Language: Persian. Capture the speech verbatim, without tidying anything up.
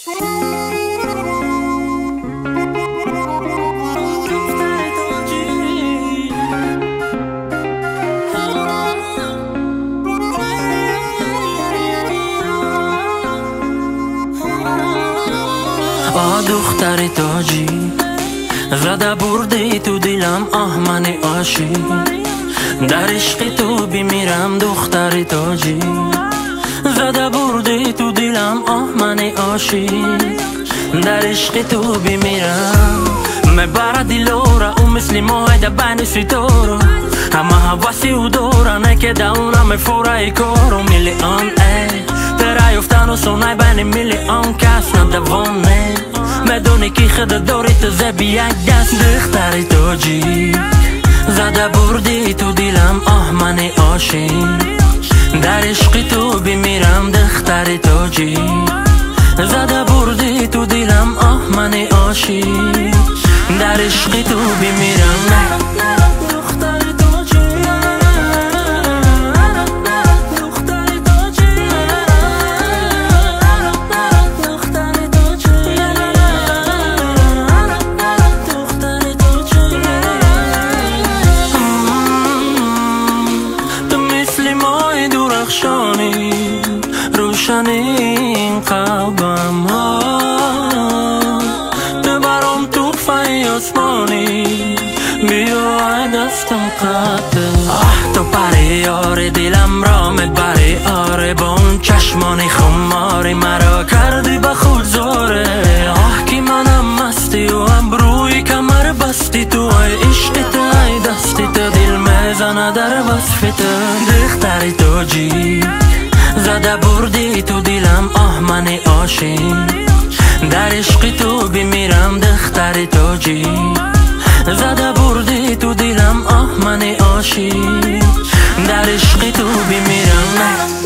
آه دختر تاجی زده بردی تو دلم، آه من عاشق در عشق تو بمیرم. دختر تاجی زده بردی تو دلم، آه من عاشق در عشق تو بمیرم. میبره دلو را او مثل ماه در بین ستاره، همه حواسی او دارن که دونه میفوره کارو. میلیون ای ترای افتن و سونه بین میلیون کس ندوانه، میدونی که خود داری تو زبی یک دست. دختر تاجی زده بردی تو دلم، آه من عاشق در عشق تو بمیرم. دختر تاجی زده بردی تو دلم، آه من عاشق در عشق تو بمیرم. روشن این قلبم ها تو برام توفه آسمانی، بیا دستم قطع. آه تو پری یار دلم را میبری، آره با اون چشمان خماری مرا کردی به خود زاره. آه که منم مستی و ابروی کمر بستی تو، ای عشق تو ای دستی تو دل میزنه در وصف تو. دختر تاجی زده بردی تو دلم، آه من عاشق در عشق تو بمیرم. دختر تاجی زده بردی تو دلم، آه من عاشق در عشق تو بمیرم.